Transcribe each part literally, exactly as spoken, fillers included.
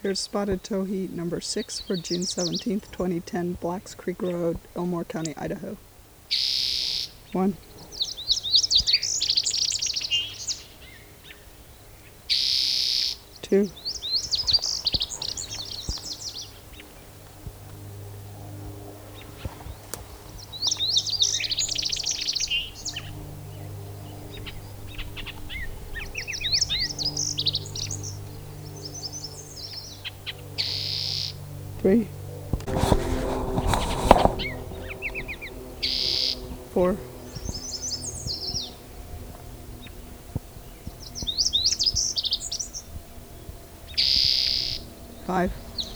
Here's Spotted Towhee number six for June seventeenth, twenty ten, Blacks Creek Road, Elmore County, Idaho. One. Two. Three. Four. Five.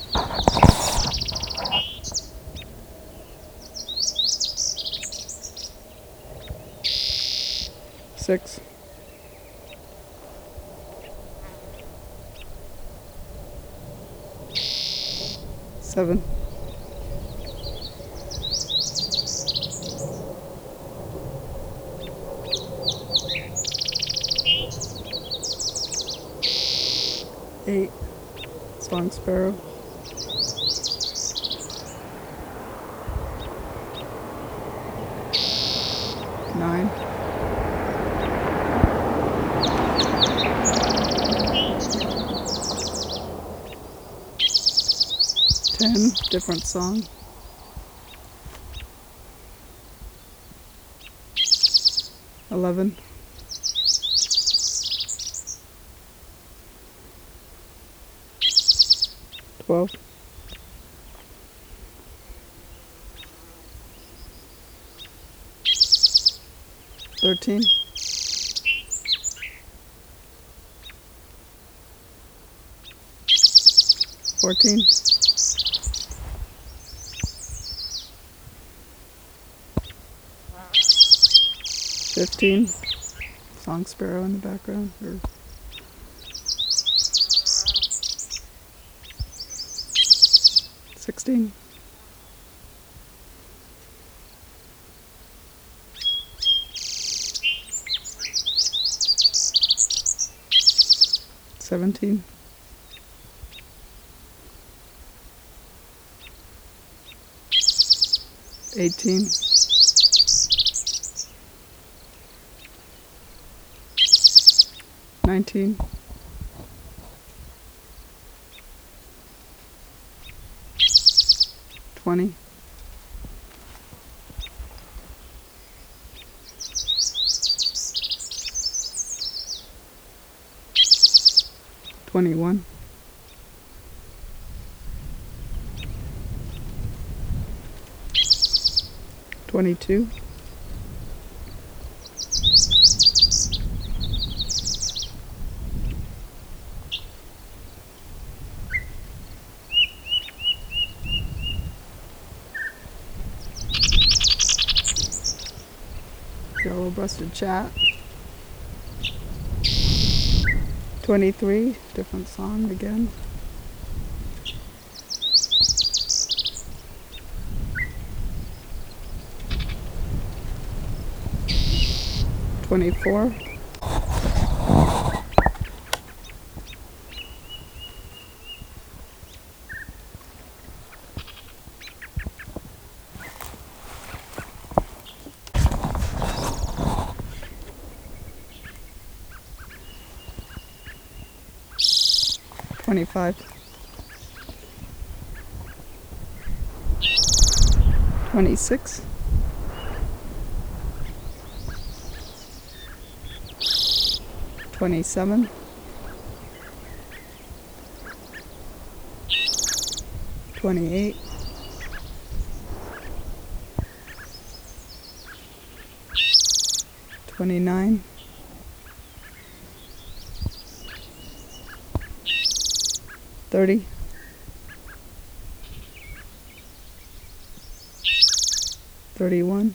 Six. Seven. Eight. Song Sparrow. Nine. Ten. Different song. Eleven. Twelve. Thirteen. Fourteen. Fifteen. Song Sparrow in the background. Or sixteen. Seventeen. Eighteen. Nineteen. Twenty. Twenty-one. Twenty-two. Yellow Breasted Chat. Twenty-three. Different song again. Twenty-four. Twenty-five. Twenty-six. Twenty-seven. Twenty-eight. Twenty-nine. Thirty. Thirty-one.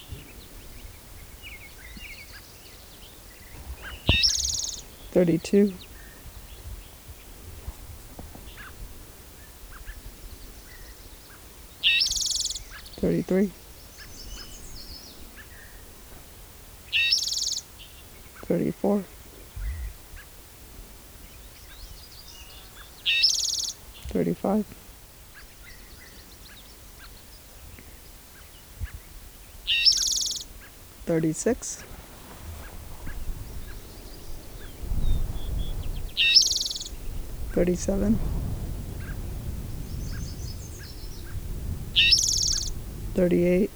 Thirty-two. Thirty-three. Thirty-four. thirty-five, thirty-six, thirty-seven, thirty-eight,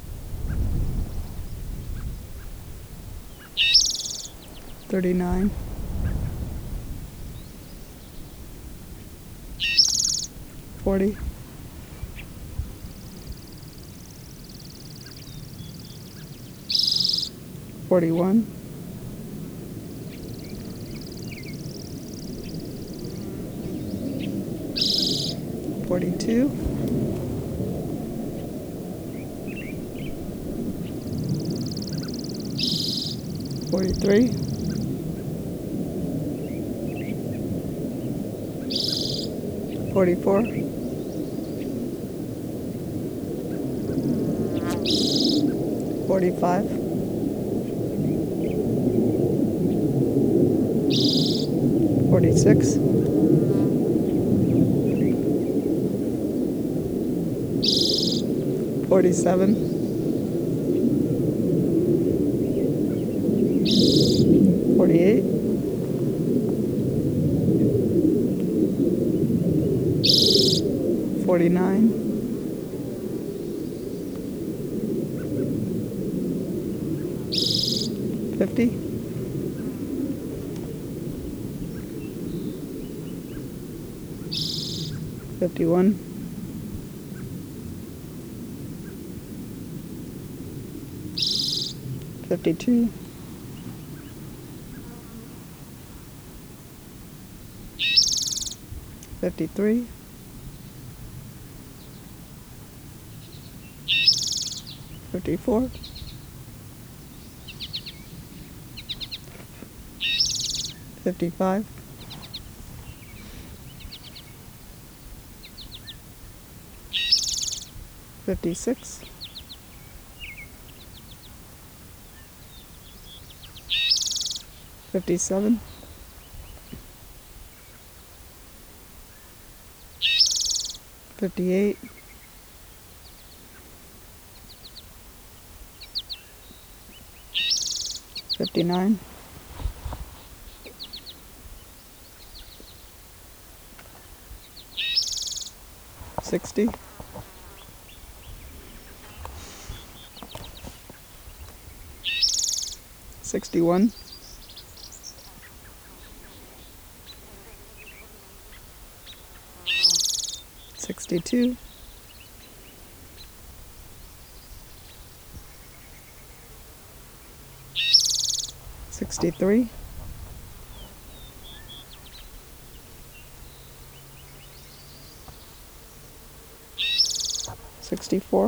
thirty-nine, forty, forty-one, forty-two, forty-three, forty-four, forty-five, forty-six, forty-seven, forty-eight, forty-nine, fifty, fifty-one, fifty-two, fifty-three, fifty-four, fifty-five, fifty-six, fifty-seven, fifty-eight, fifty-nine, sixty, sixty-one, sixty-two, sixty-three, sixty-four,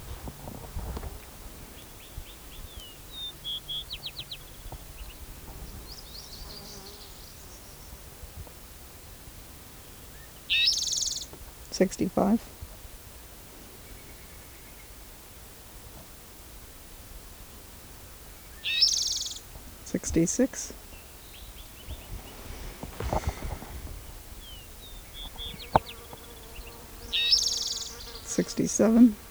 sixty-five, sixty-six, sixty-seven,